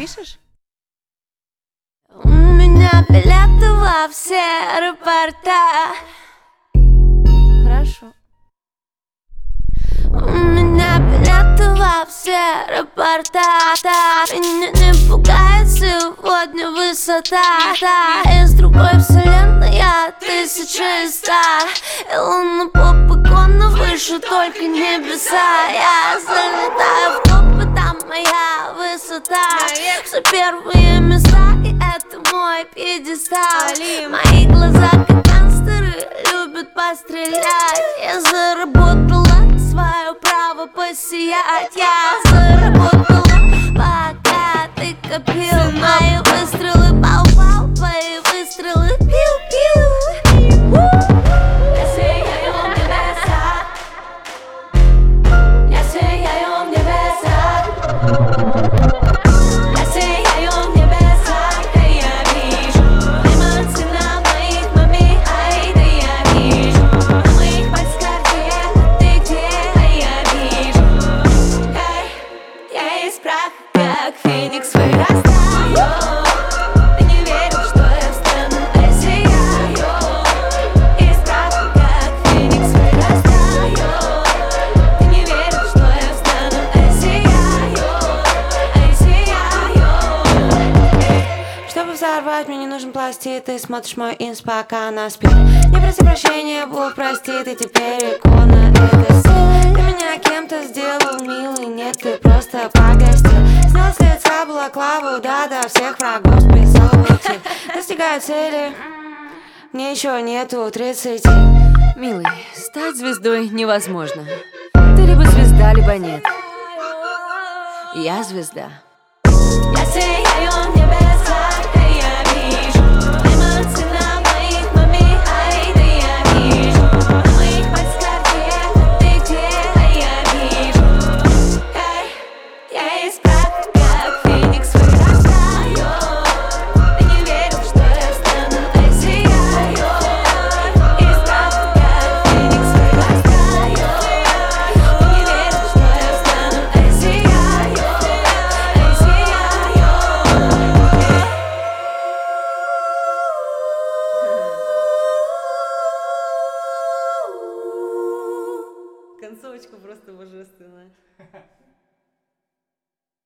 пишешь? У меня билеты во все аэропорта. Хорошо. У меня билеты во все аэропорта. Меня не пугает сегодня высота. Из другой вселенной я 1100. И луна попыкона выше только небеса. Я залетаю в топы, там моя высота. Все первые места, и это мой пьедестал. Мои глаза как гангстеры любят пострелять. Я заработала свое право посиять. Я заработала, пока ты копил. Мои выстрелы пау-пау, твои выстрелы пиу-пиу. Как феникс вырастаю. Ты не верил, что я встану, я сияю. Из праха, как феникс вырастаю. Ты не верил, что я встану, я сияю. Чтобы взорвать, мне не нужен пластид. Ты смотришь мой инс, пока она спит. Не проси прощения, Бог простит. Ты теперь икона, это стиль. Ты меня кем-то сделал, милый. Нет, ты просто погостил. Снял с лица балаклаву, да-да, всех врагов списал в утиль. Достигаю цели, мне еще нету 30. Милый, стать звездой невозможно. Ты либо звезда, либо нет. Я звезда. Я сияю в небесах, и я вижу